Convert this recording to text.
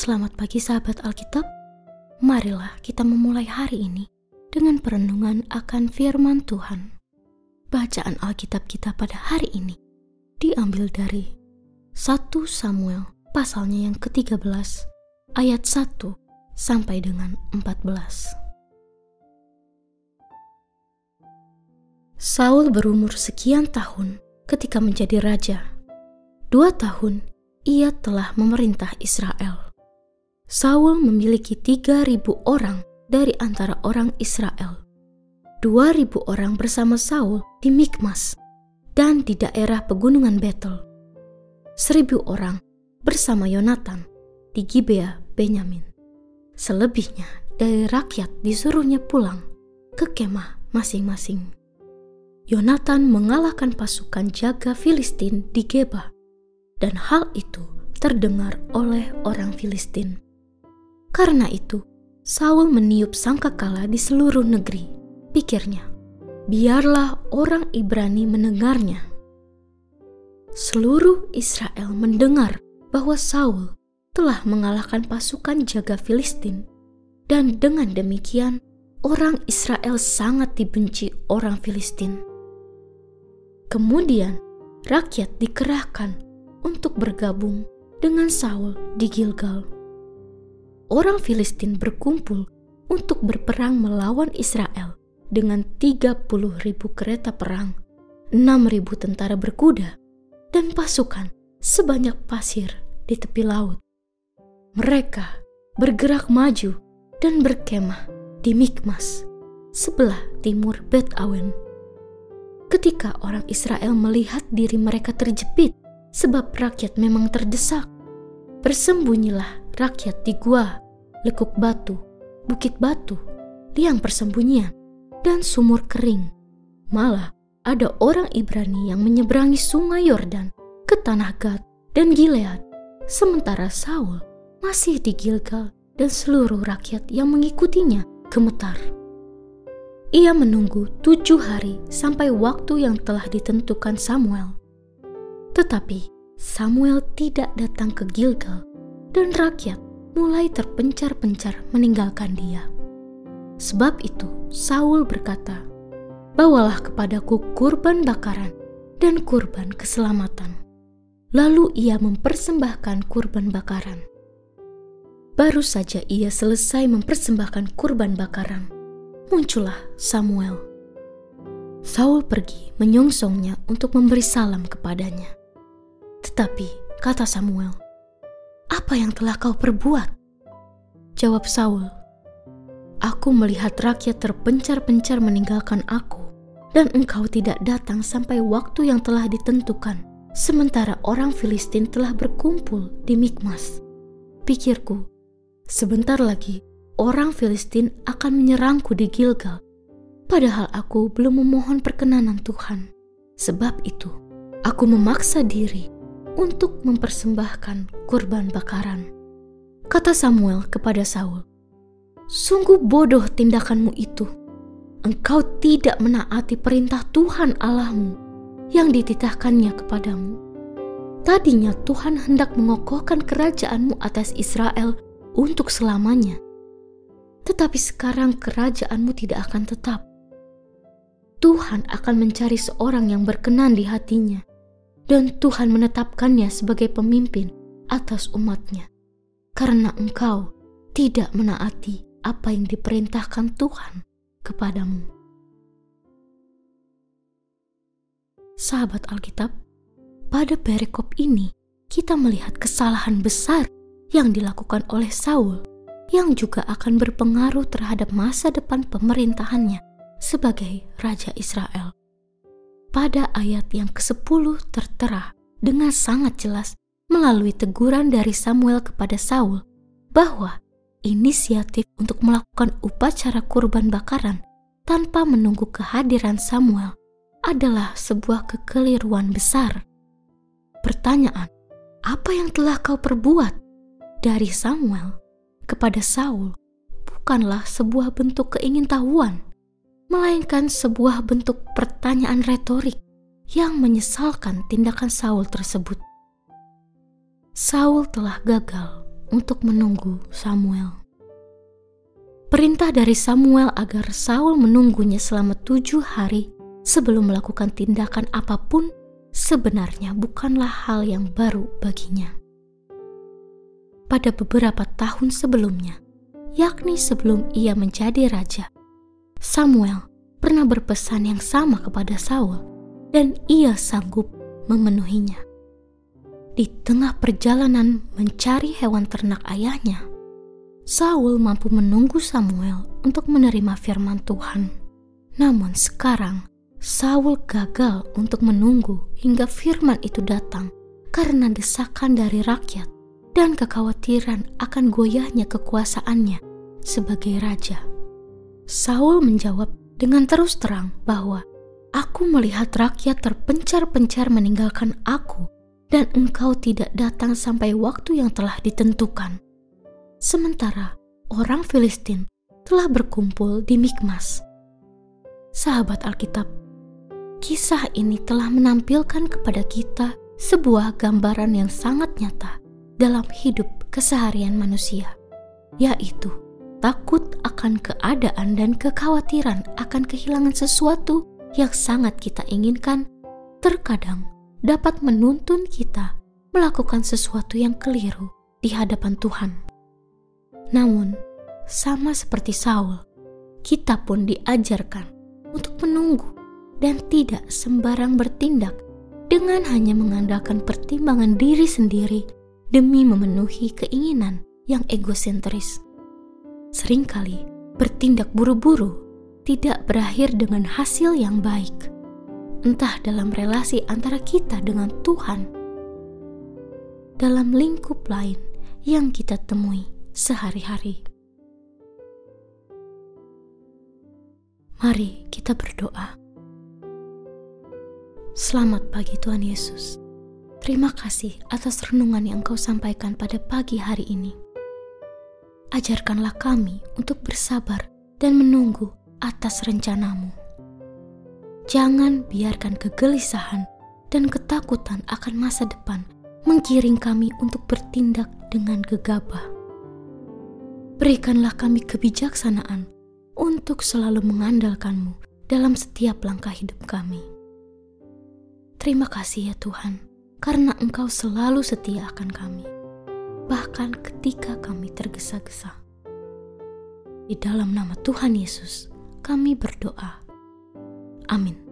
Selamat pagi sahabat Alkitab. Marilah kita memulai hari ini dengan perenungan akan firman Tuhan. Bacaan Alkitab kita pada hari ini diambil dari 1 Samuel pasalnya yang ke-13 ayat 1 sampai dengan 14. Saul berumur sekian tahun ketika menjadi raja. 2 tahun ia telah memerintah Israel. Saul memiliki 3.000 orang dari antara orang Israel. 2.000 orang bersama Saul di Mikmas dan di daerah pegunungan Betel. 1.000 orang bersama Yonatan di Gibea Benyamin. Selebihnya dari rakyat disuruhnya pulang ke kemah masing-masing. Yonatan mengalahkan pasukan jaga Filistin di Geba, dan hal itu terdengar oleh orang Filistin. Karena itu, Saul meniup sangkakala di seluruh negeri. Pikirnya, biarlah orang Ibrani mendengarnya. Seluruh Israel mendengar bahwa Saul telah mengalahkan pasukan jaga Filistin, dan dengan demikian orang Israel sangat dibenci orang Filistin. Kemudian, rakyat dikerahkan untuk bergabung dengan Saul di Gilgal. Orang Filistin berkumpul untuk berperang melawan Israel dengan 30.000 kereta perang, 6.000 tentara berkuda, dan pasukan sebanyak pasir di tepi laut. Mereka bergerak maju dan berkemah di Mikmas, sebelah timur Bet Awen. Ketika orang Israel melihat diri mereka terjepit sebab rakyat memang terdesak, bersembunyilah rakyat di gua, lekuk batu, bukit batu, liang persembunyian, dan sumur kering. Malah ada orang Ibrani yang menyeberangi sungai Yordan ke tanah Gad dan Gilead, sementara Saul masih di Gilgal dan seluruh rakyat yang mengikutinya gemetar. Ia menunggu 7 hari sampai waktu yang telah ditentukan Samuel. Tetapi Samuel tidak datang ke Gilgal, dan rakyat mulai terpencar-pencar meninggalkan dia. Sebab itu Saul berkata, "Bawalah kepadaku kurban bakaran dan kurban keselamatan." Lalu ia mempersembahkan kurban bakaran. Baru saja ia selesai mempersembahkan kurban bakaran, muncullah Samuel. Saul pergi menyongsongnya untuk memberi salam kepadanya. Tetapi, kata Samuel, "Apa yang telah kau perbuat?" Jawab Saul, "Aku melihat rakyat terpencar-pencar meninggalkan aku, dan engkau tidak datang sampai waktu yang telah ditentukan, sementara orang Filistin telah berkumpul di Mikmas. Pikirku, sebentar lagi orang Filistin akan menyerangku di Gilgal, padahal aku belum memohon perkenanan Tuhan. Sebab itu, aku memaksa diri untuk mempersembahkan kurban bakaran." Kata Samuel kepada Saul, "Sungguh bodoh tindakanmu itu. Engkau tidak menaati perintah Tuhan Allahmu yang dititahkannya kepadamu. Tadinya Tuhan hendak mengokohkan kerajaanmu atas Israel untuk selamanya. Tetapi sekarang kerajaanmu tidak akan tetap. Tuhan akan mencari seorang yang berkenan di hatinya, dan Tuhan menetapkannya sebagai pemimpin atas umatnya, karena engkau tidak menaati apa yang diperintahkan Tuhan kepadamu." Sahabat Alkitab, pada perikop ini kita melihat kesalahan besar yang dilakukan oleh Saul, yang juga akan berpengaruh terhadap masa depan pemerintahannya sebagai Raja Israel. Pada ayat yang ke-10 tertera dengan sangat jelas melalui teguran dari Samuel kepada Saul bahwa inisiatif untuk melakukan upacara kurban bakaran tanpa menunggu kehadiran Samuel adalah sebuah kekeliruan besar. Pertanyaan, apa yang telah kau perbuat? Dari Samuel kepada Saul bukanlah sebuah bentuk keingintahuan, melainkan sebuah bentuk pertanyaan retorik yang menyesalkan tindakan Saul tersebut. Saul telah gagal untuk menunggu Samuel. Perintah dari Samuel agar Saul menunggunya selama 7 hari sebelum melakukan tindakan apapun sebenarnya bukanlah hal yang baru baginya. Pada beberapa tahun sebelumnya, yakni sebelum ia menjadi raja, Samuel pernah berpesan yang sama kepada Saul dan ia sanggup memenuhinya. Di tengah perjalanan mencari hewan ternak ayahnya, Saul mampu menunggu Samuel untuk menerima firman Tuhan. Namun sekarang, Saul gagal untuk menunggu hingga firman itu datang karena desakan dari rakyat dan kekhawatiran akan goyahnya kekuasaannya sebagai raja. Saul menjawab dengan terus terang bahwa, "Aku melihat rakyat terpencar-pencar meninggalkan aku dan engkau tidak datang sampai waktu yang telah ditentukan. Sementara orang Filistin telah berkumpul di Mikmas." Sahabat Alkitab, kisah ini telah menampilkan kepada kita sebuah gambaran yang sangat nyata dalam hidup keseharian manusia, yaitu takut akan keadaan dan kekhawatiran akan kehilangan sesuatu yang sangat kita inginkan terkadang dapat menuntun kita melakukan sesuatu yang keliru di hadapan Tuhan. Namun, sama seperti Saul, kita pun diajarkan untuk menunggu dan tidak sembarang bertindak dengan hanya mengandalkan pertimbangan diri sendiri demi memenuhi keinginan yang egosentris. Seringkali bertindak buru-buru tidak berakhir dengan hasil yang baik, entah dalam relasi antara kita dengan Tuhan, dalam lingkup lain yang kita temui sehari-hari. Mari kita berdoa. Selamat pagi Tuhan Yesus. Terima kasih atas renungan yang Engkau sampaikan pada pagi hari ini. Ajarkanlah kami untuk bersabar dan menunggu atas rencana-Mu. Jangan biarkan kegelisahan dan ketakutan akan masa depan menggiring kami untuk bertindak dengan gegabah. Berikanlah kami kebijaksanaan untuk selalu mengandalkan-Mu dalam setiap langkah hidup kami. Terima kasih ya Tuhan, karena Engkau selalu setia akan kami, bahkan ketika kami tergesa-gesa. Di dalam nama Tuhan Yesus, kami berdoa. Amin.